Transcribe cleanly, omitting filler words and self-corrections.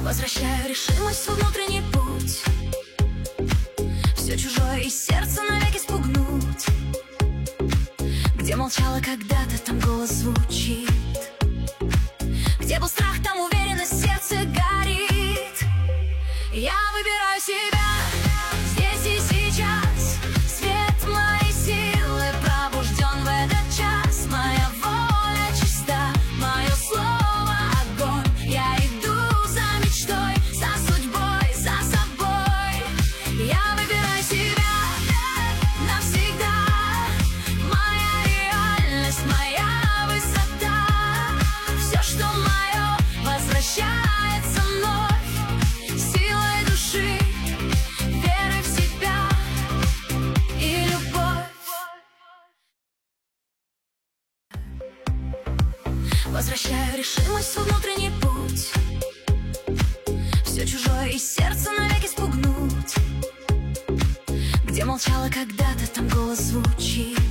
Возвращаю решимость в свой внутренний путь. Все чужое из сердца навеки спугнуть. Где молчала когда-то, там голос звучит. Где был страх, там уверенность, сердце горит. Я выбираю себя здесь и сейчас. Свет моей силы пробужден в этот час. Моя воля чиста, мое слово огонь. Я иду за мечтой, за судьбой, за собой. Я выбираю себя навсегда. Моя реальность, моя высота. Все, что мое, возвращается вновь. Силой души, верой в себя и любовь. Возвращаю решимость в свой внутренний путь. Все чужое из сердца навеки спугнуть. Где молчала когда-то, там голос звучит.